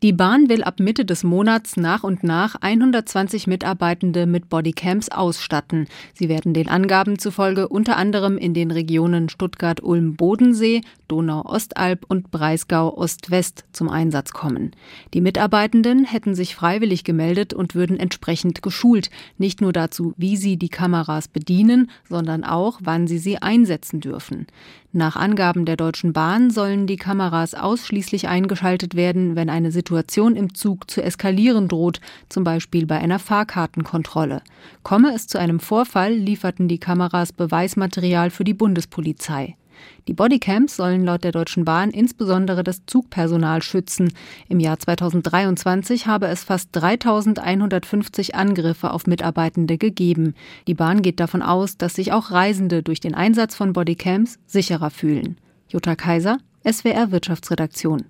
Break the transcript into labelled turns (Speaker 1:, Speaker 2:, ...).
Speaker 1: Die Bahn will ab Mitte des Monats nach und nach 120 Mitarbeitende mit Bodycams ausstatten. Sie werden den Angaben zufolge unter anderem in den Regionen Stuttgart-Ulm-Bodensee, Donau-Ostalb und Breisgau-Ost-West zum Einsatz kommen. Die Mitarbeitenden hätten sich freiwillig gemeldet und würden entsprechend geschult. Nicht nur dazu, wie sie die Kameras bedienen, sondern auch, wann sie einsetzen dürfen. Nach Angaben der Deutschen Bahn sollen die Kameras ausschließlich eingeschaltet werden, wenn eine Situation im Zug zu eskalieren droht, zum Beispiel bei einer Fahrkartenkontrolle. Komme es zu einem Vorfall, lieferten die Kameras Beweismaterial für die Bundespolizei. Die Bodycams sollen laut der Deutschen Bahn insbesondere das Zugpersonal schützen. Im Jahr 2023 habe es fast 3.150 Angriffe auf Mitarbeitende gegeben. Die Bahn geht davon aus, dass sich auch Reisende durch den Einsatz von Bodycams sicherer fühlen. Jutta Kaiser, SWR Wirtschaftsredaktion.